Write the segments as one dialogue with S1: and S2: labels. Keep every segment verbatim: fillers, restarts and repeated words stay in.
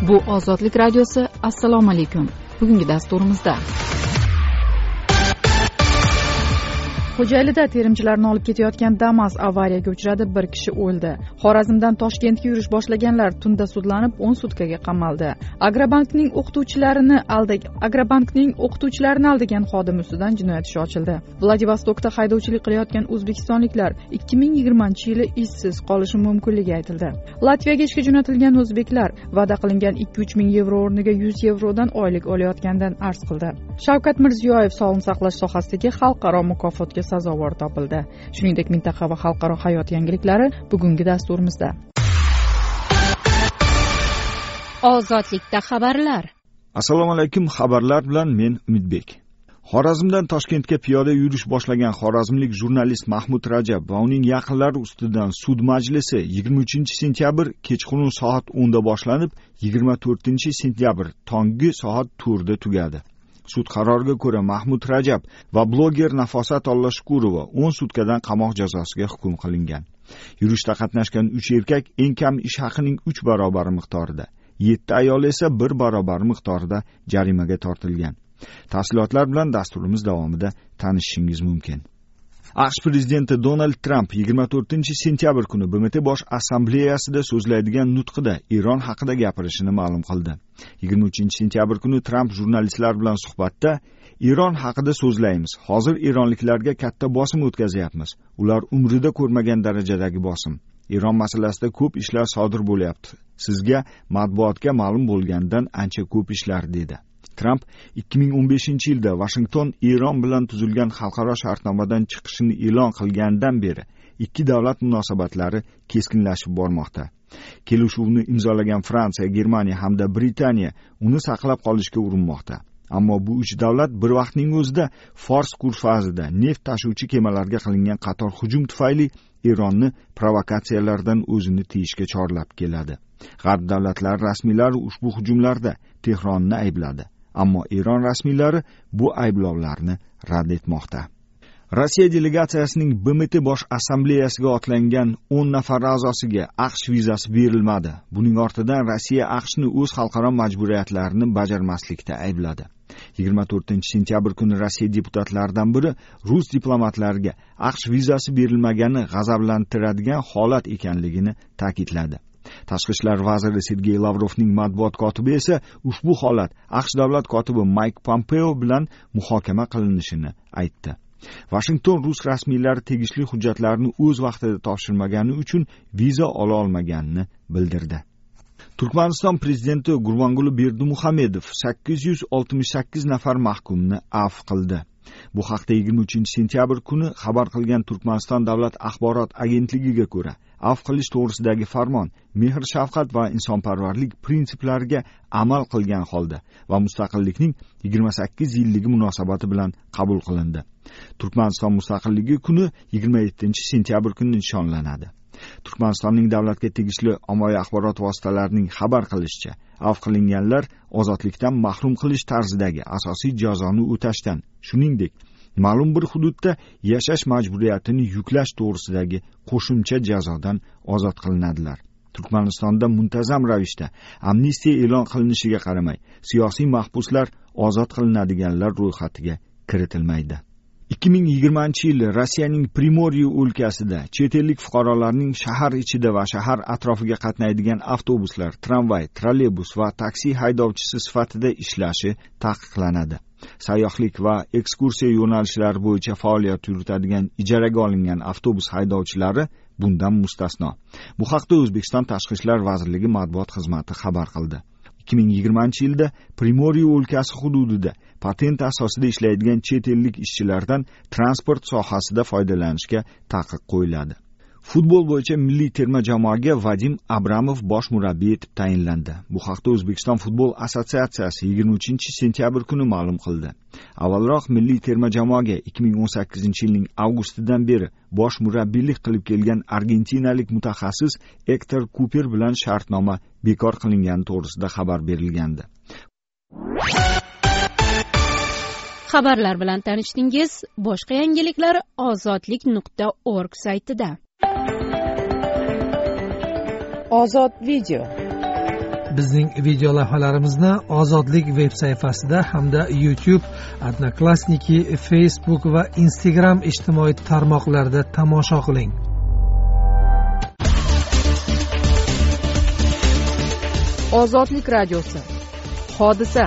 S1: Bu Ozodlik radiosi. Assalomu alaykum. Bugungi dasturimizda Xo'jaylida terimchilarni olib ketayotgan Damas avariyaga uchradi, bir kishi o'ldi. Xorazmdan Toshkentga yurish boshlaganlar tunda sudlanib o'n sutkaga qamaldi. Agrobankning o'qituvchilarini aldagan Agrobankning o'qituvchilarini aldagan xodim ustidan jinoyat ishi ochildi. Vladivostokda haydovchilik qilayotgan o'zbekistonliklar ikki ming yigirmanchi yili ishsiz qolishi mumkinligi aytildi. Latviyaga ishga jo'natilgan o'zbeklar va'da qilingan ikki uch ming yevro o'rniga yuz yevrodan oylik olayotgandan arz qildi. Shavkat Mirziyoyev sog'liqni saqlash sohasidagi xalqaro mukofotga sazovor topildi. Shuningdek, mintaqa va xalqaro hayot yangiliklari bugungi dasturimizda.
S2: Ozodlikda xabarlar.
S3: Assalomu alaykum, xabarlar bilan men Umidbek. Xorazmdan Toshkentga piyoda yurish boshlagan xorazmlik jurnalist Mahmud Rajab va uning yaqinlari ustidan sud majlisi yigirma uchinchi sentyabr kechqurun soat o'nda boshlanib, yigirma to'rtinchi sentyabr tongi soat to'rtda tugadi. Sud qaroriga ko'ra Mahmud Rajab va bloger Nafosat Olloshukurova o'n sutkadan qamoq jazosiga hukm qilingan. Yurishda qatnashgan uch erkak eng kam ish haqining uch barobari miqdorida, yetti ayol esa bir barobar miqdorida jarimaga tortilgan. Tafsilotlar bilan dasturimiz davomida tanishishingiz mumkin. AQSh prezidenti Donald Tramp yigirma to'rtinchi sentyabr kuni B M T bosh assambleyasida so'zlaydigan nutqida Iron haqida gapirishini ma'lum qildi. yigirma uchinchi sentyabr kuni Tramp jurnalistlar bilan suhbatda Iron haqida so'zlaymiz. Hozir eronliklarga katta bosim o'tkazyapmiz. Ular umrida ko'rmagan darajadagi bosim. Iron masalasida ko'p ishlar sodir bo'lyapti. Sizga matbuotga ma'lum bo'lgandan ancha ko'p ishlar dedi. Tramp ikki ming o'n beshinchi yilda Washington Iron bilan tuzilgan xalqaro shartnomadan chiqishini e'lon qilgandan beri ikki davlat munosabatlari keskinlashib bormoqda. Kelishuvni imzolagan Fransiya, Germaniya hamda Britaniya uni saqlab qolishga urinmoqda. Ammo bu uch davlat bir vaqtning o'zida Fors ko'rfazida neft tashuvchi kemalarga qilingan qator hujum tufayli Ironni provokatsiyalardan o'zini tiyishga chorlab keladi. G'arb davlatlari rasmiylari ushbu hujumlarda Tehronni aybladi. Ammo Iron rasmiylari bu ayblovlarni rad etmoqda. Rossiya delegatsiyasining B M T bosh assambleyasiga otlangan o'n nafar a'zosiga AQSh vizasi berilmadi. Buning ortidan Rossiya AQShni o'z xalqaro majburiyatlarini bajarmaslikda aybladi. yigirma to'rtinchi sentyabr kuni Rossiya deputatlaridan biri rus diplomatlariga AQSh vizasi berilmagani g'azablantiradigan holat ekanligini ta'kidladi. Tashqi ishlar vaziri Sergey Lavrovning matbuot kotibi esa ushbu holat AQSh davlat kotibi Mike Pompeo bilan muhokama qilinishini aytdi. Washington rus rasmiylari tegishli hujjatlarni o'z vaqtida topshirmagani uchun viza ola olmaganini bildirdi. Turkmaniston prezidenti Gurbanguli Berdimuhamedov sakkiz yuz oltmish sakkiz nafar mahkumni afv qildi. Bu haqda yigirma uchinchi sentyabr kuni xabar qilgan Turkmaniston davlat axborot agentligiga ko'ra, afv qilish to'g'risidagi farmon mehr, shafqat va insonparvarlik prinsiplariga amal qilgan holda va mustaqillikning yigirma sakkiz yilligi munosabati bilan qabul qilindi. Turkmaniston mustaqilligi kuni yigirma yettinchi sentyabr kuni nishonlanadi. Turkmanistonning davlatga tegishli ommaviy axborot vositalarining xabar qilishicha, afv qilinganlar ozodlikdan mahrum qilish tarzidagi asosiy jazoni o'tashdan, shuningdek, ma'lum bir hududda yashash majburiyatini yuklash to'g'risidagi qo'shimcha jazodan ozod qilinadilar. Turkmanistonda muntazam ravishda amnistiya e'lon qilinishiga qaramay, siyosiy mahbuslar ozod qilinadiganlar ro'yxatiga kiritilmaydi. ikki ming yigirmanchi yil Rossiyaning Primorye o'lkasida chet ellik fuqarolarning shahar ichida va shahar atrofiga qatnaydigan avtobuslar, tramvay, trolleybus va taksi haydovchisi sifatida ishlashi taqiqlanadi. Sayyohlik va ekskursiya yo'nalishlari bo'yicha faoliyat yuritadigan ijaraga olingan avtobus haydovchilari bundan mustasno. Bu haqda O'zbekiston Tashqi ishlar vazirligi matbuot xizmati xabar qildi. ikki ming yigirmanchi yilda Primorye o'lkasi hududida patent asosida ishlaydigan chet ellik ishchilardan transport sohasida foydalanishga taqiq qo'yiladi. Futbol bo'yicha milliy terma jamoaga Vadim Abramov bosh murabbiy etib tayinlandi. Bu haqda O'zbekiston futbol assotsiatsiyasi yigirma uchinchi sentyabr kuni ma'lum qildi. Avvalroq milliy terma jamoaga ikki ming o'n sakkizinchi yilning avgustidan beri bosh murabbiylik qilib kelgan argentinalik mutaxassis Hector Cooper bilan shartnoma bekor qilingani to'g'risida xabar berilgandi.
S2: Xabarlar bilan tanishdingiz. Boshqa yangiliklar ozodlik nuqta org saytida.
S1: Ozod video.
S4: Bizning video lavhalarimizni Ozodlik veb sayfasida hamda YouTube, Odnoklassniki, Facebook va Instagram ijtimoiy tarmoqlarida tomosha qiling.
S1: Ozodlik radiosi. Hodisa.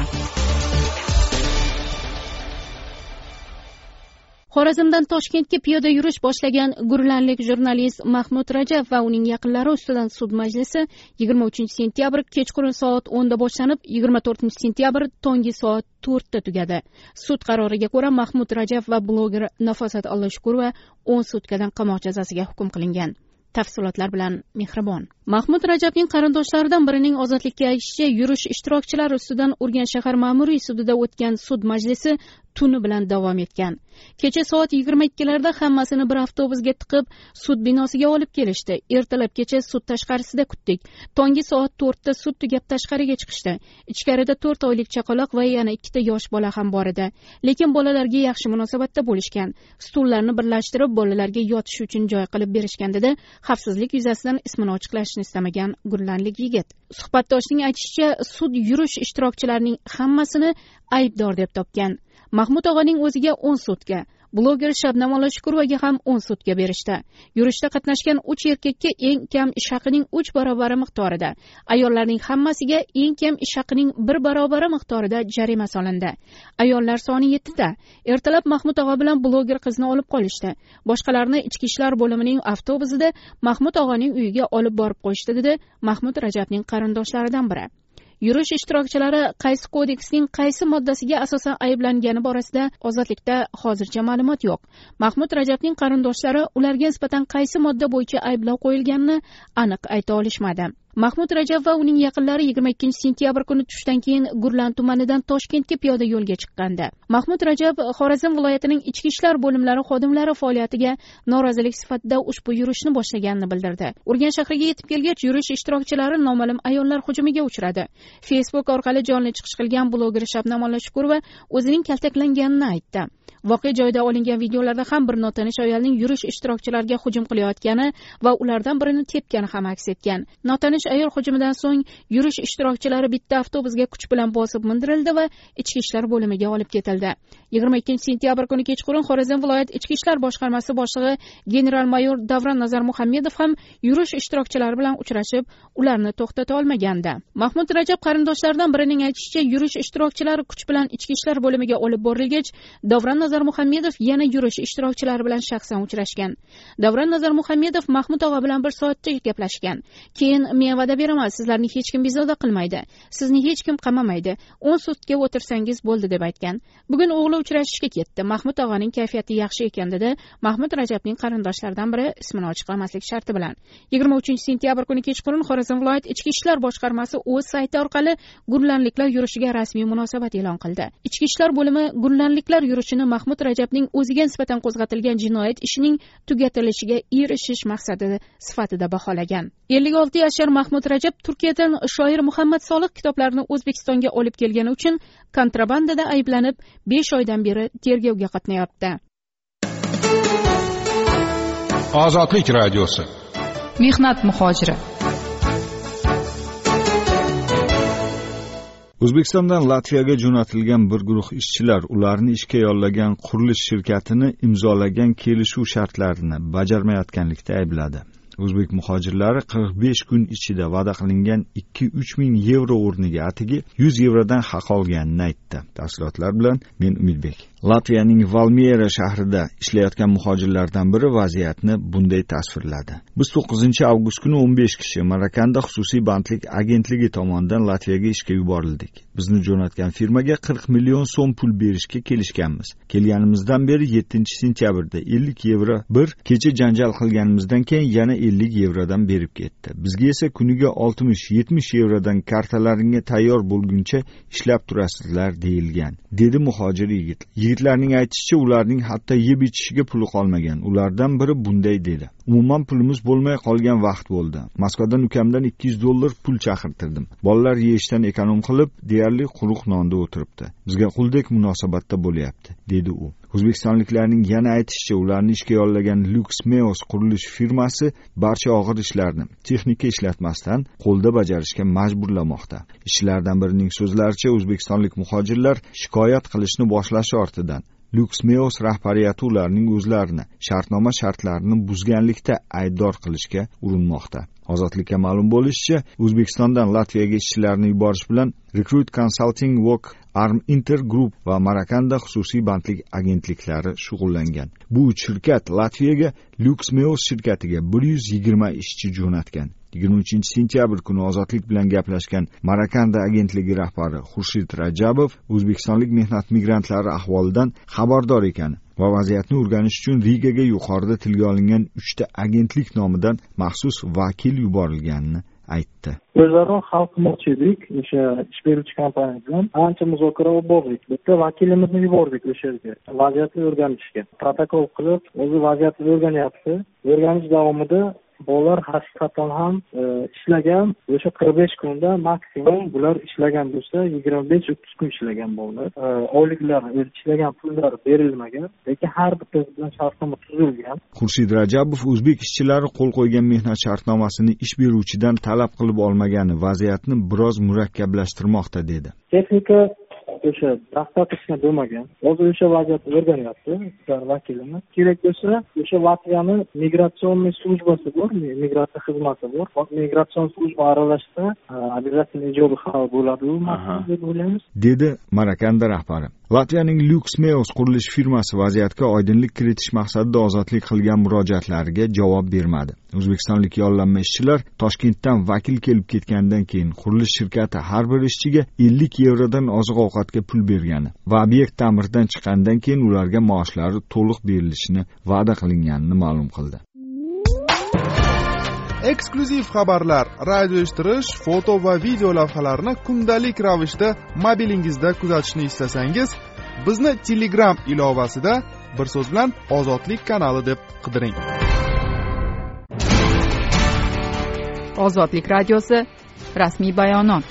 S2: Xorazmdan Toshkentga piyoda yurish boshlagan gurlanlik jurnalist Mahmud Rajab va uning yaqinlari ustidan sud majlisi yigirma uchinchi sentyabr kechqurun soat o'nda boshlanib, yigirma to'rtinchi sentyabr tongi soat to'rtda tugadi. Sud qaroriga ko'ra Mahmud Rajab va bloger Nafosat Alloshkurova o'n sutkadan qamoq jazosiga hukm qilingan. Tafsilotlar bilan Mehribon. Mahmud Rajabning qarindoshlaridan birining ozodlikka aytishicha, yurish ishtirokchilari ustidan Urganch shahar ma'muriy sudida o'tgan sud majlisi tuni bilan davom etgan. Kecha soat yigirma ikkilarda hammasini bir avtobusga tiqib, sud binosiga olib kelishdi. Ertalab kecha sud tashqarisida kutdik. Tongi soat to'rtda sud tugab tashqariga chiqishdi. Ichkarida to'rt oylik chaqaloq va yana ikkita yosh bola ham bor edi. Lekin bolalarga yaxshi munosabatda bo'lishgan. Stullarni birlashtirib, bolalarga yotish uchun joy qilib berishgan dedi. Xavfsizlik yuzasidan ismini ochiqlashni istamagan gurlanlik yigit. Suhbatdoshning aytishicha, sud yurish ishtirokchilarining hammasini aybdor deb topgan. Mahmud og'aning o'ziga o'n sutka, bloger Shabnam Alloshkurovaga ham o'n sutka berishdi. Yurishda qatnashgan uch erkakka eng kam ish haqining uch barobar miqdorida, ayollarning hammasiga eng kam ish haqining bir barobar miqdorida jarima solindi. Ayollar soni yettita. Ertalab Mahmud og'a bilan bloger qizni olib qolishdi. Boshqalarni ichki ishlar bo'limining avtobusida Mahmud og'aning uyiga olib borib qo'yishdi dedi Mahmud Rajabning qarindoshlaridan biri. Yurish ishtirokchilari qaysi kodeksning qaysi moddasiga asosan ayblangani borasida ozodlikda hozircha ma'lumot yo'q. Mahmud Rajabning qarindoshlari ularga nisbatan qaysi modda bo'yicha ayblov qo'yilganini aniq ayta olishmadi. Mahmud Rajab va uning yaqinlari yigirma ikkinchi sentyabr kuni tushdan keyin Gurlan tumanidan Toshkentga piyoda yo'lga chiqqandi. Mahmud Rajab Xorazm viloyatining ichki ishlar bo'limlari xodimlari faoliyatiga norozilik sifatida ushbu yurishni boshlaganini bildirdi. Urganch shahriga yetib kelgach, yurish ishtirokchilari noma'lum ayollar hujumiga uchradi. Facebook orqali jonli chiqish qilgan bloger Shabnam Alloshkurova o'zining kaltaklanganini aytdi. Voqea joyida olingan videolarda ham bir notanish ayolning yurish ishtirokchilariga hujum qilayotgani va ulardan birini tepgani ham aks etgan. Notanish ayol hujumidan so'ng yurish ishtirokchilari bitta avtobusga kuch bilan bosib mindirildi va ichki ishlar bo'limiga olib ketildi. yigirma ikkinchi sentyabr kuni kechqurun Xorazm viloyat ichki ishlar boshqarmasi boshlig'i general-mayor Davron Nazarmuhammedov ham yurish ishtirokchilari bilan uchrashib, ularni to'xtata olmagandi. Mahmud Rajab qarindoshlaridan birining aytishicha, yurish ishtirokchilari kuch bilan ichki ishlar bo'limiga olib borilgach, Davron Nazarmuhammedov yana yurish ishtirokchilari bilan shaxsan uchrashgan. Davron Nazarmuhammedov Mahmud og'a bilan bir soatcha gaplashgan. Keyin men va'da beraman, sizlarni hech kim bezovta qilmaydi, sizni hech kim qamamaydi, o'n sutga o'tirsangiz bo'ldi deb aytgan. Bugun o'g'li uchrashishga ketdi. Mahmud og'aning kayfiyati yaxshi ekan dedi Mahmud Rajabning qarindoshlaridan biri ismini ochiqlamaslik sharti bilan. yigirma uchinchi sentyabr kuni kechqurun Xorazm viloyat ichki ishlar boshqarmasi o'z sayti orqali gurlanliklar yurishiga rasmiy munosabat e'lon qildi. Ichki ishlar bo'limi gurlanliklar yurishini Mahmud Rajabning o'ziga nisbatan qo'zg'atilgan jinoyat ishining tugatilishiga erishish maqsadi sifatida baholagan. ellik olti yashar Mahmud Rajab Turkiyadan shoir Muhammad Soliq kitoblarini O'zbekistonga olib kelgani uchun kontrabandada ayblanib besh oydan beri tergovga qatnayapti.
S5: Ozodlik radiosi.
S1: Mehnat muhojiri.
S3: O'zbekistondan Latviyaga jo'natilgan bir guruh ishchilar ularni ishga yollagan qurilish shirkatini imzolagan kelishuv shartlarini bajarmayotganlikda aybladi. O'zbek muhojirlari qirq besh kun ichida va'da qilingan ikki uch ming yevro o'rniga atigi yuz yevrodan haq olganini aytdi. Tafsilotlar bilan men Umidbek. Latviyaning Valmiera shahrida ishlayotgan muhojirlardan biri vaziyatni bunday tasvirladi. Biz to'qqizinchi avgust kuni o'n besh kishi Marakanda xususiy bandlik agentligi tomonidan Latviyaga ishga yuborildik. Bizni jo'natgan firmaga qirq million so'm pul berishga kelishganmiz. Kelganimizdan beri yettinchi sentyabrda ellik yevro bir, kecha janjal qilganimizdan keyin yana ellik yevrodan berib ketdi. Bizga esa kuniga oltmish yetmish yevrodan kartalaringga tayyor bo'lguncha ishlab turasizlar deyilgan, dedi muhojir yigit. Yigitlarning aytishicha, ularning hatto yeb ichishiga puli qolmagan. Ulardan biri bunday dedi: "Umuman pulimiz bo'lmay qolgan vaqt bo'ldi. Moskvadan ukamdan ikki yuz dollar pul chaqirtirdim. Bolalar yeyishdan ekonom qilib, deyarli quruq nonda o'tiribdi. Bizga quldek munosabatda bo'lyapti", dedi u. O'zbekistonliklarning yana aytishicha, ularni ishga yollagan LuxMeos qurilish firmasi barcha og'ir ishlarni texnika ishlatmasdan qo'lda bajarishga majburlamoqda. Ishchilardan birining so'zlaricha, o'zbekistonlik muhojirlar shikoyat qilishni boshlashi ortidan LuxMeos rahbariyati ularning o'zlarini shartnoma shartlarini buzganlikda aybdor qilishga urinmoqda. Ozodlikka ma'lum bo'lishicha, O'zbekistondan Latviyaga ishchilarni yuborish bilan Recruit Consulting Work, Arm Inter Group va Marakanda xususiy bandlik agentliklari shug'ullangan. Bu uch shirkat Latviyaga LuxMeos shirkatiga bir yuz yigirma ishchi jo'natgan. yigirma uchinchi sentyabr kuni Ozodlik bilan gaplashgan Marakanda agentligi rahbari Xurshid Rajabov o'zbekistonlik mehnat migrantlari ahvolidan xabardor ekani va vaziyatni o'rganish uchun Rigaga yuqorida tilga olingan uchta agentlik nomidan maxsus vakil yuborilganini aytdi.
S6: O'zaro hal qilmoqchi edik, o'sha ish beruvchi kompaniya bilan ancha muzokara olib bordik. Bitta vakilimizni yubordik o'sha yerga, vaziyatni o'rganishga. Protokol qilib, o'zi vaziyatni o'rganyapti. O'rganish davomida bolalar haqiqatan ham e, ishlagan, o'sha qirq besh kunda maksimum bular ishlagan bo'lsa yigirma besh o'ttiz kun ishlagan bolalar. E, oyliklar, o'zi ishlagan pullar berilmagan, lekin har bittasi bilan shartnoma tuzilgan.
S3: Xurshid Rajabov o'zbek ishchilari qo'l qo'ygan mehnat shartnomasini ish beruvchidan talab qilib olmagani vaziyatni biroz murakkablashtirmoqda dedi.
S6: Texnika o'sha dastlabkichdan bo'lmagan. Hozir o'sha vaziyatni o'rganyapti vakilimiz. Kerak bo'lsa, o'sha Latviyani migratsion slujbasi bor, migratsiya xizmati bor. Migratsion slujba aralashsa, обязательно ijobiy hal bo'ladi deb o'ylaymiz,
S3: dedi Marakanda rahbari. Latviyaning LuxMeos qurilish firmasi vaziyatga oydinlik kiritish maqsadida ozodlik qilgan murojaatlariga javob bermadi. O'zbekistonlik yollanma ishchilar Toshkentdan vakil kelib ketgandan keyin qurilish shirkati har bir ishchiga ellik yevrodan oziq-ovqatga pul bergani va obyekt ta'mirdan chiqqandan keyin ularga maoshlari to'liq berilishini va'da qilinganini ma'lum qildi.
S7: Eksklyuziv xabarlar, radio eshittirish, foto va video lavhalarni kundalik ravishda mobilingizda kuzatishni istasangiz, bizni Telegram ilovasida bir so'z bilan Ozodlik kanali deb qidiring.
S1: Ozodlik radiosi rasmiy bayonot.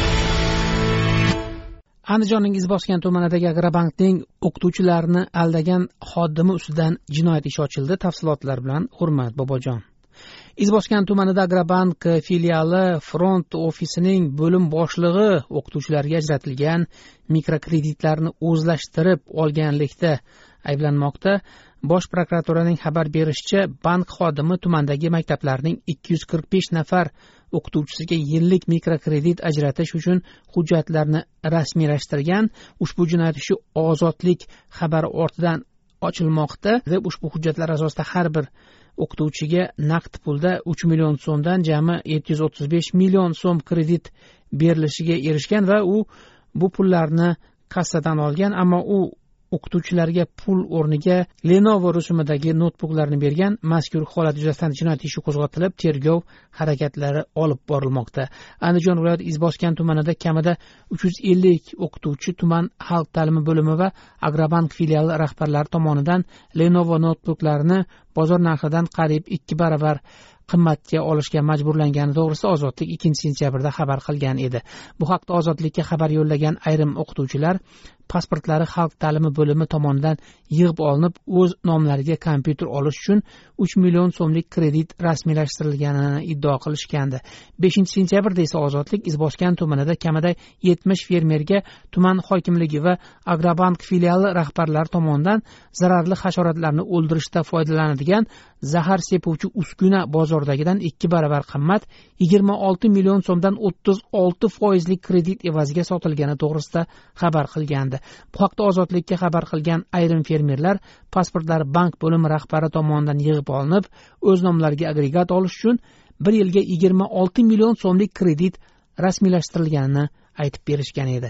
S4: Andijonning Izboskan tumanidagi Agrobankning o'qituvchilarni aldagan xodimi ustidan jinoyat ishi ochildi. Tafsilotlar bilan Hurmat Bobojon. Izboskan tumanida Agrobank filiali front ofisining bo'lim boshlig'i o'qituvchilarga ajratilgan mikrokreditlarni o'zlashtirib olganlikda ayblanmoqda. Bosh prokuraturaning xabar berishicha, bank xodimi tumandagi maktablarning ikki yuz qirq besh nafar o'qituvchisiga yillik mikrokredit ajratish uchun hujjatlarni rasmiylashtirgan. Ushbu jinoyat ishi Ozodlik xabari ortidan ochilmoqda deb ushbu hujjatlar asosida har bir o'qituvchiga naqd pulda uch million so'mdan jami yetti yuz o'ttiz besh million so'm kredit berilishiga erishgan va u bu pullarni kassadan olgan, ammo u o'qituvchilarga pul o'rniga Lenovo rusumidagi notebooklarni bergan. Mazkur holat yuzasidan jinoyat ishi qo'zg'atilib, tergov harakatlari olib borilmoqda. Andijon viloyati Izboskan tumanida kamida uch yuz ellik o'qituvchi tuman xalq ta'limi bo'limi va Agrobank filiali rahbarlari tomonidan Lenovo notebooklarni bozor narxidan qariyb ikki baravar qimmatga olishga majburlangani to'g'risida Ozodlik ikkinchi sentyabrda xabar qilgan edi. Bu haqda Ozodlikka xabar yo'llagan ayrim o'qituvchilar pasportlari xalq ta'limi bo'limi tomonidan yig'ib olinib, o'z nomlariga kompyuter olish uchun uch million so'mlik kredit rasmiylashtirilganini iddao qilishgandi. beshinchi sentyabrda esa Ozodlik Izboskan tumanida kamida yetmish fermerga tuman hokimligi va Agrobank filiali rahbarlari tomonidan zararli hasharotlarni o'ldirishda foydalanadigan zahar sepuvchi uskuna bozordagidan ikki baravar qimmat yigirma olti million so'mdan o'ttiz olti foizli kredit evaziga sotilgani to'g'risida xabar qilgandi. Bu haqda Ozodlikka xabar qilgan ayrim fermerlar pasportlari bank bo'limi rahbari tomonidan yig'ib olinib, o'z nomlariga agregat olish uchun bir yilga yigirma olti million so'mlik kredit rasmiylashtirilganini aytib berishgan edi.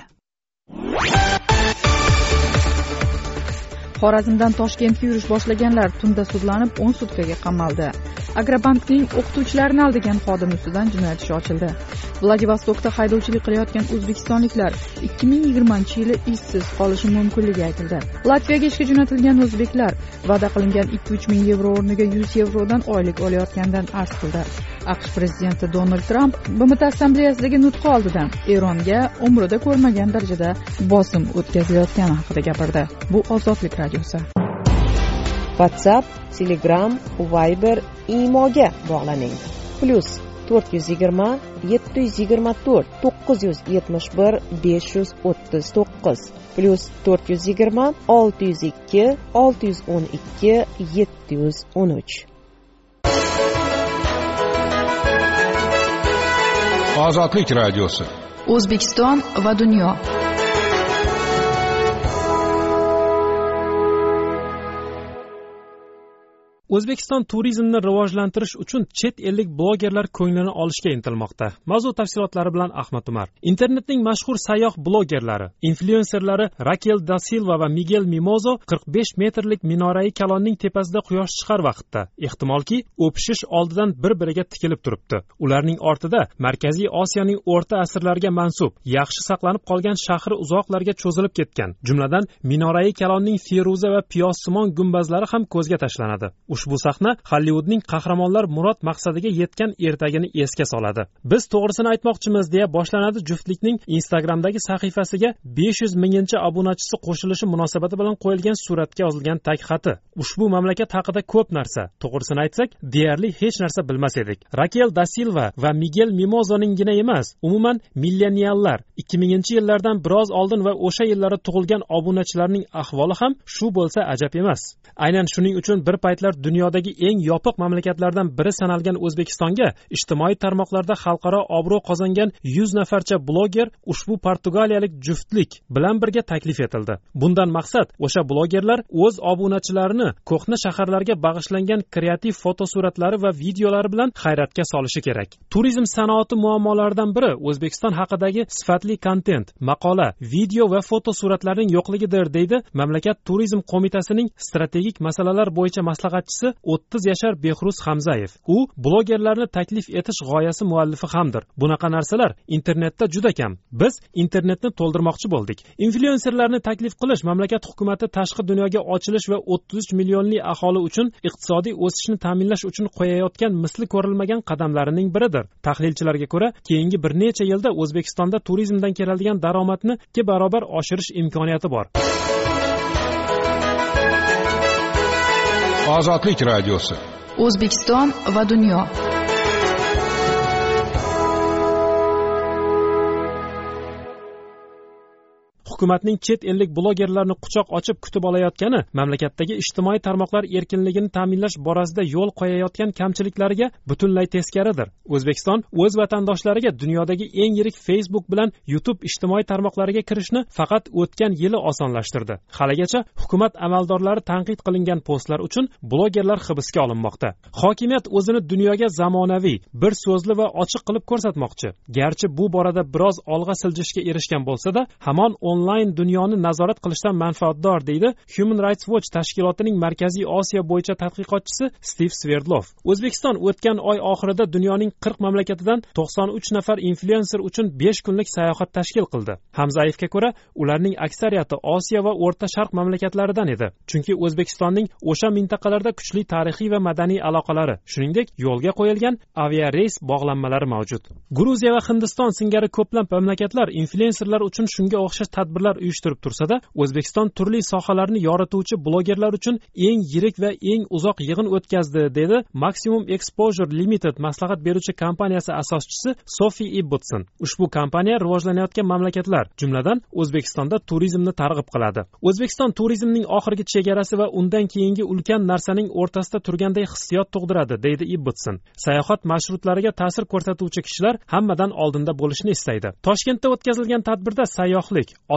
S1: Xorazmdan Toshkentga yurish boshlaganlar tunda sudlanib o'n sutkaga qamaldi. Agrobankning o'qituvchilarini aldagan xodim ustidan jinoyat ishi ochildi. Vladivostokda haydovchilik qilayotgan o'zbekistonliklar ikki ming yigirmanchi yili ishsiz qolishi mumkinligi aytildi. Latviyaga ishga jo'natilgan o'zbeklar va'da qilingan ikki uch ming yevro o'rniga yuz yevrodan oylik olayotganidan arz qildi. AQSh prezidenti Donald Tramp B M T assambleyasidagi nutqi oldidan Eronga umrida ko'rmagan darajada bosim o'tkazilayotgani haqida gapirdi. Bu Ozodlik radiosi.
S8: WhatsApp, Telegram, Viber, Imoga bog'laning. Plus to'rt yuz yigirma yetti yuz yigirma to'rt to'qqiz yuz yetmish bir besh yuz o'ttiz to'qqiz plus to'rt yuz yigirma olti yuz ikki olti yuz o'n ikki yetti yuz o'n uch.
S5: Ozodlik radiosi.
S1: O'zbekiston va dunyo.
S9: O'zbekiston turizmni rivojlantirish uchun chet ellik blogerlar ko'nglini olishga intilmoqda. Mavzu tafsilotlari bilan Ahmad Umar. Internetning mashhur sayyoh blogerlari, inflyuenserlari Raquel da Silva va Miguel Mimozo qirq besh metrlik minorai kalonning tepasida quyosh chiqar vaqtda, ehtimolki, o'pishish oldidan bir-biriga tikilib turibdi. Ularning ortida Markaziy Osiyoning o'rta asrlarga mansub, yaxshi saqlanib qolgan shahri uzoqlarga cho'zilib ketgan. Jumladan, minorai kalonning feruza va piyozsimon gumbazlari ham ko'zga tashlanadi. Ushbu sahna Hollywoodning qahramonlar murod maqsadiga yetgan ertagini esga soladi. Biz to'g'risini aytmoqchimiz deya boshlanadi juftlikning Instagramdagi sahifasiga besh yuz minginchi obunachisi qo'shilishi munosabati bilan qo'yilgan suratga yozilgan tag xati. Ushbu mamlakat haqida ko'p narsa, to'g'risini aytsak, deyarli hech narsa bilmas edik. Raquel da Silva va Miguel Mimozoningina emas, umuman milleniallar ikki minginchi yillardan biroz oldin va o'sha yillarda tug'ilgan obunachilarning ahvoli ham shu bo'lsa ajab emas. Aynan shuning uchun bir paytlar dunyodagi eng yopiq mamlakatlardan biri sanalgan O'zbekistonga ijtimoiy tarmoqlarda xalqaro obro' qozongan yuz nafarcha bloger ushbu portugaliyalik juftlik bilan birga taklif etildi. Bundan maqsad o'sha blogerlar o'z obunachilarini ko'hna shaharlarga bag'ishlangan kreativ fotosuratlari va videolari bilan hayratga solishi kerak. Turizm sanoati muammolaridan biri O'zbekiston haqidagi sifatli kontent, maqola, video va fotosuratlarning yo'qligidir, deydi mamlakat turizm qo'mitasining strategik masalalar bo'yicha maslahatchisi o'ttiz yashar Behruz Hamzayev. U blogerlarni taklif etish g'oyasi muallifi hamdir. Bunaqa narsalar internetda juda kam. Biz internetni to'ldirmoqchi bo'ldik. Inflyuenserlarni taklif qilish mamlakat hukumati tashqi dunyoga ochilish va o'ttiz uch millionli aholi uchun iqtisodiy o'sishni ta'minlash uchun qo'yayotgan misli ko'rilmagan qadamlarining biridir. Tahlilchilarga ko'ra, keyingi bir necha yilda O'zbekistonda turizmdan keladigan daromadni ikki barobar oshirish imkoniyati bor.
S5: Ozodlik radiosi.
S1: O'zbekiston va dunyo.
S9: Hukumatning chet ellik blogerlarni quchoq ochib kutib olayotgani mamlakatdagi ijtimoiy tarmoqlar erkinligini ta'minlash borasida yo'l qo'yayotgan kamchiliklariga butunlay teskaridir. O'zbekiston o'z vatandoshlariga dunyodagi eng yirik Facebook bilan YouTube ijtimoiy tarmoqlariga kirishni faqat o'tgan yili osonlashtirdi. Haligacha hukumat amaldorlari tanqid qilingan postlar uchun blogerlar hibsga olinmoqda. Hokimiyat o'zini dunyoga zamonaviy, bir so'zli va ochiq qilib ko'rsatmoqchi. Garchi bu borada biroz olg'a siljishga erishgan bo'lsa-da, hamon onlayn dunyoni nazorat qilishdan manfaatdor, deydi Human Rights Watch tashkilotining Markaziy Osiyo bo'yicha tadqiqotchisi Steve Sverdlov. O'zbekiston o'tgan oy oxirida dunyoning qirq mamlakatidan to'qson uch nafar inflyuenser uchun besh kunlik sayohat tashkil qildi. Hamzayevga ko'ra, ularning aksariyati Osiyo va O'rta Sharq mamlakatlaridan edi. Chunki O'zbekistonning o'sha mintaqalarda kuchli tarixiy va madaniy aloqalari, shuningdek, yo'lga qo'yilgan aviareys bog'lanmalari mavjud. Gruziya va Hindiston singari ko'plab mamlakatlar inflyuenserlar uchun shunga o'xshash tadbirlar uyushtirib tursa-da, O'zbekiston turli sohalarni yorituvchi blogerlar uchun eng yirik va eng uzoq yig'in o'tkazdi, dedi Maximum Exposure Limited maslahat beruvchi kompaniyasi asoschisi Sophie Ibbotson. Ushbu kompaniya rivojlanayotgan mamlakatlar, jumladan O'zbekistonda turizmni targ'ib qiladi. O'zbekiston turizmning oxirgi chegarasi va undan keyingi ulkan narsaning o'rtasida turganday hissiyot tug'diradi, deydi Ibbotson. Sayohat marshrutlariga ta'sir ko'rsatuvchi kishilar hammadan oldinda bo'lishni istaydi. Toshkentda o'tkazilgan tadbirda sayyohlik,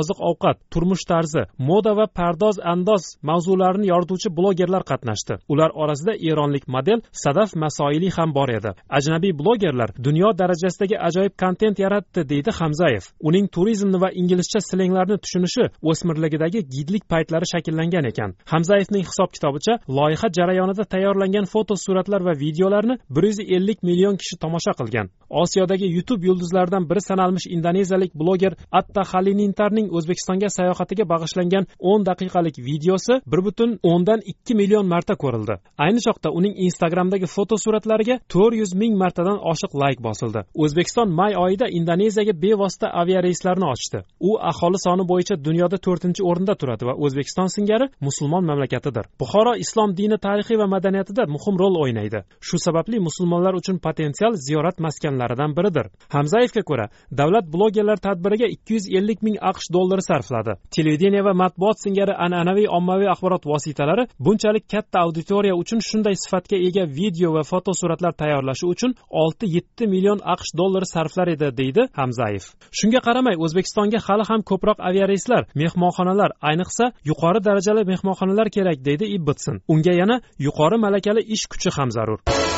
S9: oziq ovqat, turmush tarzi, moda va pardoz andoz mavzularini yorituvchi blogerlar qatnashdi. Ular orasida eronlik model Sadaf Masoili ham bor edi. Ajnabiy blogerlar dunyo darajasidagi ajoyib kontent yaratdi, deydi Hamzayev. Uning turizmni va inglizcha slenglarni tushunishi o'smirligidagi gidlik paytlari shakllangan ekan. Hamzayevning hisob-kitobicha loyiha jarayonida tayyorlangan fotosuratlar va videolarni bir yuz ellik million kishi tomosha qilgan. Osiyodagi YouTube yulduzlaridan biri sanalmish indoneziyalik bloger Atta Halilintarning O'zbekistonga sayohatiga bag'ishlangan o'n daqiqalik videosi bir butun o'ndan ikki million marta ko'rildi. Ayni chog'da uning Instagramdagi fotosuratlariga to'rt yuz ming martadan oshiq layk bosildi. O'zbekiston may oyida Indoneziyaga bevosita aviareyslarni ochdi. U aholi soni bo'yicha dunyoda to'rtinchi o'rinda turadi va O'zbekiston singari musulmon mamlakatidir. Buxoro islom dini tarixi va madaniyatida muhim rol o'ynaydi. Shu sababli musulmonlar uchun potensial ziyorat maskanlaridan biridir. Hamzayevga ko'ra, davlat blogerlar tadbiriga ikki yuz ellik ming AQSh dollari sarfladi. Televideniya va matbuot singari an'anaviy ommaviy axborot vositalari bunchalik katta auditoriya uchun shunday sifatga ega video va fotosuratlar tayyorlashi uchun olti yetti million AQSh dollari sarflar edi, deydi Hamzayev. Shunga qaramay, O'zbekistonga hali ham ko'proq aviareyslar, mehmonxonalar, ayniqsa yuqori darajali mehmonxonalar kerak, deydi Ibbotson. Unga yana yuqori malakali ish kuchi ham zarur.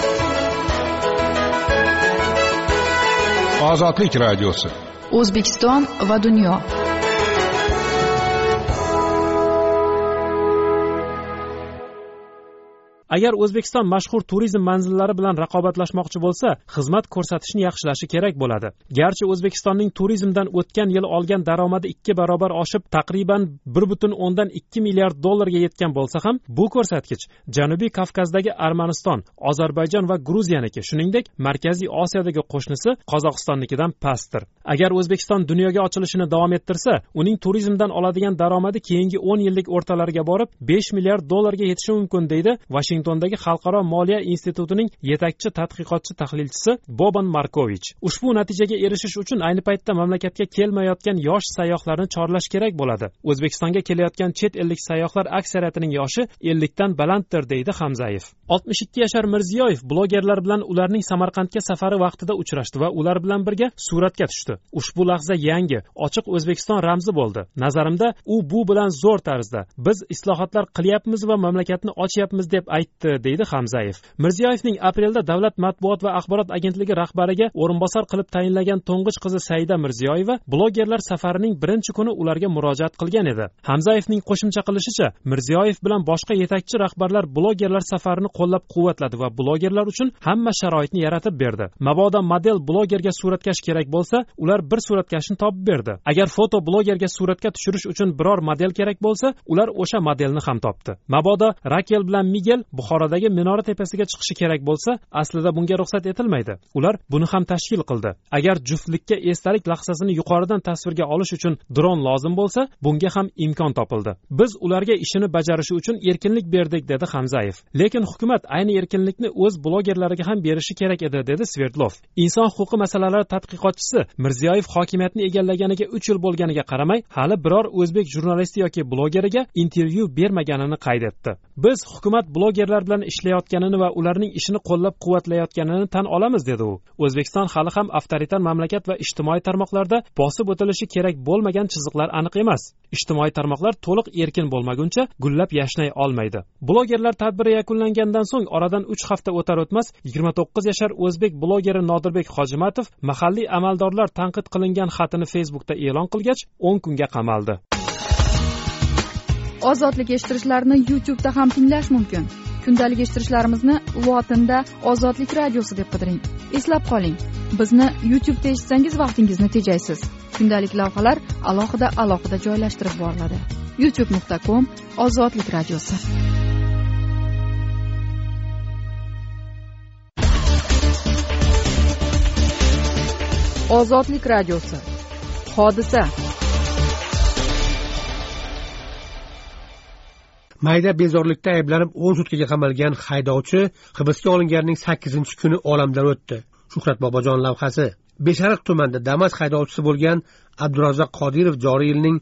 S5: Ozodlik radiosi.
S1: O'zbekiston va dunyo.
S9: Agar O'zbekiston mashhur turizm manzillari bilan raqobatlashmoqchi bo'lsa, xizmat ko'rsatishni yaxshilashi kerak bo'ladi. Garchi O'zbekistonning turizmdan o'tgan yil olgan daromadi ikki barobar oshib, taqriban bir butun o'ndan ikki milliard dollarga yetgan bo'lsa ham, bu ko'rsatkich Janubiy Kavkazdagi Armaniston, Ozarbayjon va Gruziyaniki, shuningdek, Markaziy Osiyodagi qo'shnisi Qozog'istonnikidan pastdir. Agar O'zbekiston dunyoga ochilishini davom ettirsa, uning turizmdan oladigan daromadi keyingi o'n yillik o'rtalariga borib besh milliard dollarga yetishi mumkin, deydi Washingtondagi Xalqaro moliya institutining yetakchi tadqiqotchi tahlilchisi Boban Markovich. Ushbu natijaga erishish uchun ayni paytda mamlakatga kelmayotgan yosh sayyohlarni chorlash kerak bo'ladi. O'zbekistonga kelayotgan chet ellik sayyohlar aksariyatining yoshi ellikdan balanddir, deydi Hamzayev. oltmish ikki yashar Mirziyoyev blogerlar bilan ularning Samarqandga safari vaqtida uchrashdi va ular bilan birga suratga tushdi. Ushbu lahza yangi, ochiq O'zbekiston ramzi bo'ldi. Nazarimda, u bu bilan zo'r tarzda biz islohotlar qilyapmiz va mamlakatni ochyapmiz deb aytdi, deydi Hamzayev. Mirziyoyevning aprelda Davlat matbuot va axborot agentligi rahbariga o'rinbosar qilib tayinlagan to'ng'ich qizi Saida Mirziyoyeva blogerlar safarining birinchi kuni ularga murojaat qilgan edi. Hamzayevning qo'shimcha qilishicha, Mirziyoyev bilan boshqa yetakchi rahbarlar blogerlar safarini qo'llab-quvvatladi va blogerlar uchun hamma sharoitni yaratib berdi. Mabodo model blogerga suratkash kerak bo'lsa, ular bir suratkashni topib berdi. Agar foto blogerga suratga tushirish uchun biror model kerak bo'lsa, ular o'sha modelni ham topdi. Mabodo Rakel bilan Miguel Buxorodagi minora tepasiga chiqishi kerak bo'lsa, aslida bunga ruxsat etilmaydi. Ular buni ham tashkil qildi. Agar juftlikka esdalik lahzasini yuqoridan tasvirga olish uchun dron lozim bo'lsa, bunga ham imkon topildi. Biz ularga ishini bajarishi uchun erkinlik berdik, dedi Hamzayev. Lekin hukumat ayni erkinlikni o'z blogerlariga ham berishi kerak edi, dedi Sverdlov. Inson huquqi masalalari tadqiqotchisi Mirziyoyev hokimiyatni egallaganiga uch yil bo'lganiga qaramay, hali biror o'zbek jurnalisti yoki blogeriga intervyu bermaganini qayd etdi. Biz hukumat blogerlar bilan ishlayotganini va ularning ishini qo'llab-quvvatlayotganini tan olamiz, dedi u. O'zbekiston hali ham avtoritar mamlakat va ijtimoiy tarmoqlarda bosib o'tilishi kerak bo'lmagan chiziqlar aniq emas. Ijtimoiy tarmoqlar to'liq erkin bo'lmaguncha gullab yashnay olmaydi. Blogerlar tadbiri yakunlangandan so'ng oradan uch hafta o'tar o'tmas yigirma to'qqiz yashar o'zbek blogeri Nodirbek Hojimatov mahalliy amaldorlar tanqid qilingan xatini Facebookda e'lon qilgach, o'n kunga qamaldi.
S1: Ozodlik eshittirishlarni YouTube'da ham tinglash mumkin. Kundalik eshittirishlarimizni lotinda Ozodlik radiosi deb qidiring. Eslab qoling, bizni YouTube'da eshitsangiz vaqtingizni tejaysiz. Kundalik lavhalar alohida alohida joylashtirib boriladi. youtube nuqta com Ozodlik radiosi. Ozodlik radiosi. Hodisa.
S10: Mayda bezorlikda ayblanib o'n sutkaga qamalgan haydovchi hibsga olinganning sakkizinchi kuni olamdan o'tdi. Shuhrat Bobojon lavhasi. Beshariq tumanida Damas haydovchisi bo'lgan Abdurazzoq Qodirov joriy yilning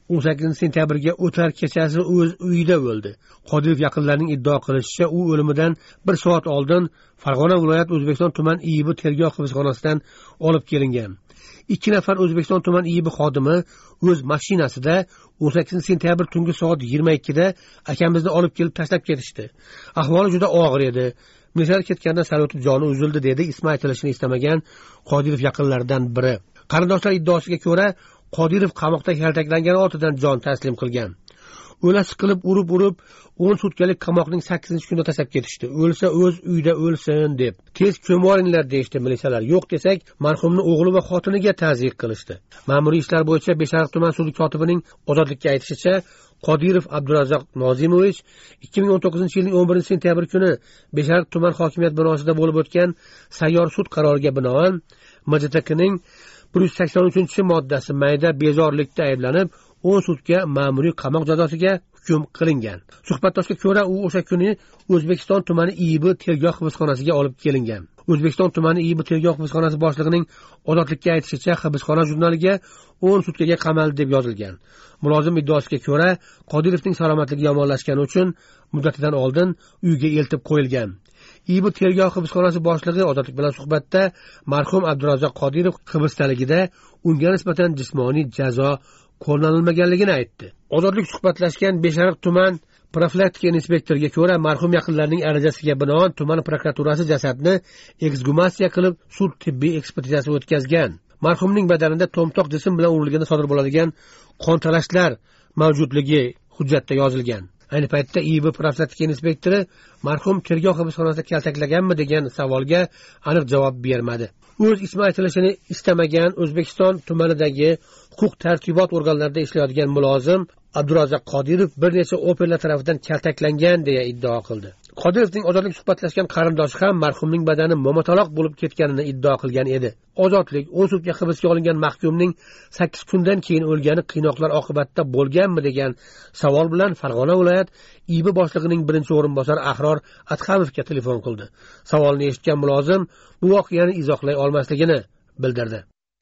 S10: o'n sakkizinchi sentyabrga o'tar kechasi o'z uyida o'ldi. Qodirov yaqinlarining iddao qilishicha, u o'limidan bir soat oldin Farg'ona viloyat O'zbekiston tuman I B tergov hibsxonasidan olib kelingan. Ikki nafar O'zbekiston tuman I B xodimi o'z mashinasida o'n sakkizinchi sentyabr tungi soat yigirma ikkida akamizni olib kelib tashlab ketishdi. Ahvoli juda og'ir edi. Misal ketganda sal o'tib joni uzildi, dedi ismi aytilishini istamagan Qodirov yaqinlaridan biri. Qarindoshlar iddaosiga ko'ra, Qodirov qamoqda kaltaklangani ortidan jon taslim qilgan. O'lasi qilib urib-urib o'n sutkalik qamoqning sakkizinchi kunida tashlab ketishdi. O'lsa o'z uyida o'lsin deb. Tez ko'mvoringlar deyishdi militsiyalar. Yo'q desak, marhumning o'g'li va xotiniga ta'ziyq qilishdi. Ma'muriy ishlar bo'yicha Beshariq tuman sudi kotibining ozodlikka aytishicha, Qodirov Abdurazzoq Nozimovich ikki ming o'n to'qqizinchi yilning o'n birinchi sentyabr kuni Beshariq tuman hokimiyat binosida bo'lib o'tgan sayyor sud qaroriga binoan M J T Kning bir yuz sakson uchinchi moddasi mayda bezorilikda ayblanib, o'n sutka ma'muriy qamoq jazosiga hukm qilingan. Suhbatdoshga ko'ra, u o'sha kuni O'zbekiston tumani I B tergov hibsxonasiga olib kelingan. O'zbekiston tumani I B tergov hibsxonasi boshlig'ining ozodlikka aytishicha, hibsxona jurnaliga o'n sutkaga qamaldi deb yozilgan. Mulozim iddaosiga ko'ra, Qodirovning salomatligi yomonlashgani uchun muddatidan oldin uyga eltib qo'yilgan. I B tergov hibsxonasi boshlig'i ozodlik bilan suhbatda marhum Abdurazzoq Qodirov hibsdaligida unga nisbatan jismoniy jazo qo'llanilmaganligini aytdi. Ozodlik suhbatlashgan Beshariq tuman profilaktika inspektoriga ko'ra, marhum yaqinlarining arizasiga binoan tuman prokuraturasi jasadni eksgumatsiya qilib, sud tibbiy ekspertizasi o'tkazgan. Marhumning badanida to'mtoq jism bilan urilganda sodir bo'ladigan qon talashlar mavjudligi hujjatda yozilgan. Ayni paytda I B profilaktika inspektori marhum tergov hibsxonasida kaltaklaganmi degan savolga aniq javob bermadi. O'z ismi aytilishini istamagan O'zbekiston tumanidagi huquq tartibot organlarida ishlayotgan mulozim Abdurazzoq Qodirov bir necha Opellar tomonidan kaltaklangan deya iddao qildi. Qodirovning ozodlik suhbatlashgan qarindoshi ham marhumning badani momataloq bo'lib ketganini iddao qilgan edi. Ozodlik o'n sutka hibsga olingan mahkumning sakkiz kundan keyin o'lgani qiynoqlar oqibatida bo'lganmi degan savol bilan Farg'ona viloyat I B boshlig'ining birinchi o'rinbosari Ahror Atxamovga telefon qildi. Savolni eshitgan mulozim bu voqeani izohlay olmasligini bildirdi.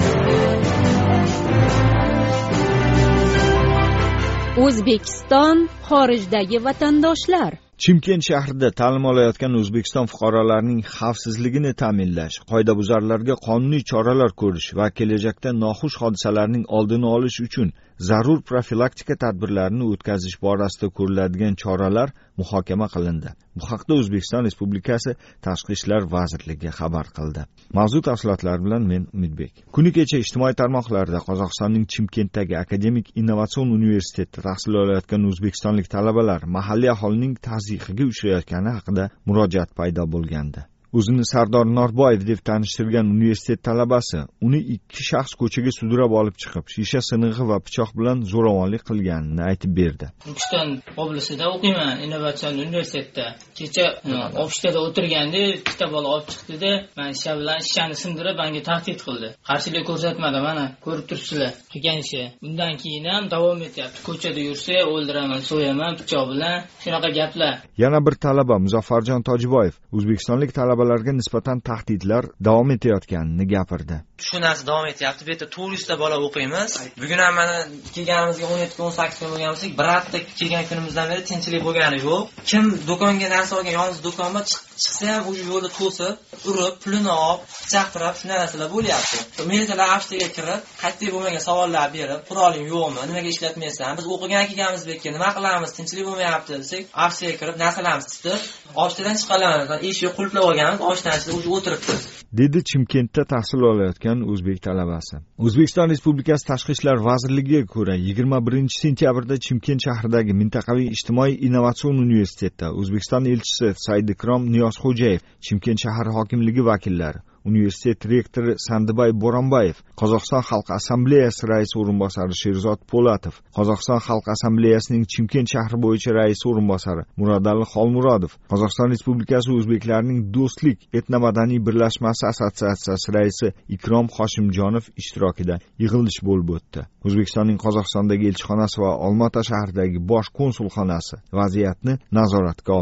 S2: O'zbekiston xorijdagi vatandoshlar.
S3: Chimkent shahrida ta'lim olayotgan O'zbekiston fuqarolarining xavfsizligini ta'minlash, qoidabuzarlarga qonuniy choralar ko'rish va kelajakda noxush hodisalarning oldini olish uchun zarur profilaktika tadbirlarini o'tkazish borasida ko'riladigan choralar muhokama qilindi. Bu haqda O'zbekiston Respublikasi Tashqi ishlar vazirligi xabar qildi. Mavzu tafsilotlari bilan men Umidbek. Kuni kecha ijtimoiy tarmoqlarda Qozog'istonning Chimkentdagi Akademik innovatsion universitetida tahsil olayotgan o'zbekistonlik talabalar mahalliy aholining tazyiqiga uchrayotgani haqida murojaat paydo bo'lgandi. O'zini Sardor Norboyev deb tanishtirgan universitet talabasi uni ikki shaxs ko'chaga sudrab olib chiqib, shisha sinig'i va pichoq bilan zo'ravonlik qilganini aytib berdi.
S11: Turkiston oblastida o'qiyman, innovatsion universitetda. Kecha ofisda o'tirganda bitta bola olib chiqdi-da, men shisha bilan shishani sindirib, menga tahdid qildi. Qarshilik ko'rsatmadi, mana ko'rib turibsizlar. Qilgan ishi. Undan keyin ham davom etyapti. Ko'chada yursa o'ldiraman, so'yaman pichoq bilan, shunaqa gaplar.
S3: Yana bir talaba Muzaffarjon Tojiboyev o'zbekistonlik talabalarga nisbatan tahdidlar davom etayotganini gapirdi.
S12: Shu narsa davom etyapti. Bu yerda to'rt yuz ta bola o'qiymiz. Bugun ham mana kelganimizga o'n yetti o'n sakkiz kun bo'lganmiz. Bir hafta kelgan kunimizdan beri tinchlik bo'lgani yo'q. Kim do'konga narsa olgan, yolg'iz do'konga chiqsa ham o'sha yo'lda to'sib, urib, pulini olib, chaqirib, shunday narsalar bo'lyapti. Militsiyalar haftaga kirib, qat'iy bo'lmagan savollar berib, quroling yo'qmi, nimaga ishlatmaysan? Biz o'qigan ekanmizbekka nima qilamiz? Tinchlik bo'lmayapti desak, haftaga kirib, narsalarimizni tutib, oshtadan chiqalarmiz. Eshikni qulflab olganmiz, oshdan chiqib o'tiribmiz.
S3: dedi Chimkentda tahsil olayotgan o'zbek talabasi. O'zbekiston Respublikasi Tashqi ishlar vazirligiga ko'ra, yigirma birinchi sentyabrda Chimkent shahridagi mintaqaviy ijtimoiy innovatsion universitetda O'zbekiston elchisi Saidikrom Niyozxo'jayev, Chimkent shahar hokimligi vakillari, universitet rektori Sandibay Boronbayev, Qozog'iston Xalq Assambleyasi raisi o'rinbosari Sherzod Po'latov, Qozog'iston Xalq Assambleyasining Chimkent shahri bo'yicha raisi o'rinbosari Murodali Xolmurodov, Qozog'iston Respublikasi o'zbeklarining Do'stlik etnomadaniy birlashmasi assotsiatsiyasi raisi Ikrom Hoshimjonov ishtirokida yig'ilish bo'lib o'tdi. O'zbekistonning Qozog'istondagi elchixonasi va Olmaota shahridagi bosh konsulxonasi vaziyatni nazoratga oldi.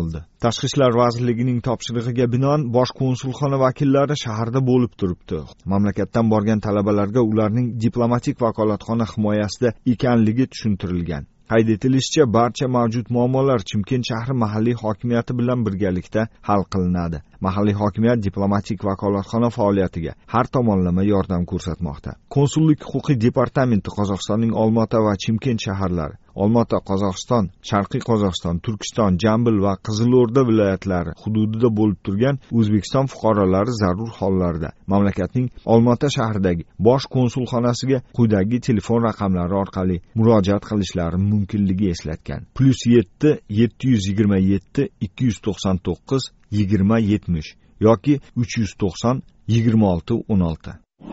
S3: Tashqi ishlar vazirligining topshirig'iga binoan bosh konsulxona vakillari shaharda bo'lib turibdi. Mamlakatdan borgan talabalarga ularning diplomatik vakolatxona himoyasida ekanligi tushuntirilgan. Qayd etilishicha, barcha mavjud muammolar Chimkent shahri mahalliy hokimiyati bilan birgalikda hal qilinadi. Mahalliy hokimiyat diplomatik vakolatxona faoliyatiga har tomonlama yordam ko'rsatmoqda. Konsullik huquqiy departamenti Qozog'istonning Olmaota va Chimkent shaharlari, Olmaota Qozog'iston, Sharqiy Qozog'iston, Turkiston, Jambil va Qizilo'rda viloyatlari hududida bo'lib turgan O'zbekiston fuqarolari zarur hollarda mamlakatning Olmaota shahridagi bosh konsulxonasiga quyidagi telefon raqamlari orqali murojaat qilishlari mumkinligi eslatgan. plus yetti yetti yuz yigirma yetti ikki yuz to'qson to'qqiz yigirma yetmish yoki uch yuz to'qson yigirma olti o'n olti.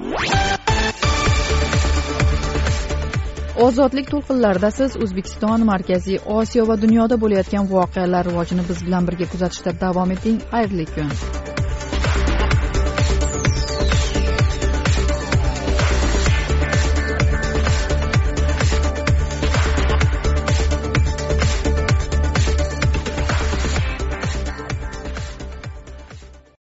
S1: Ozodlik to'lqinlarida siz O'zbekiston, Markaziy Osiyo va dunyoda bo'layotgan voqealar rivojini biz bilan birga kuzatishda davom eting. Xayrli kun.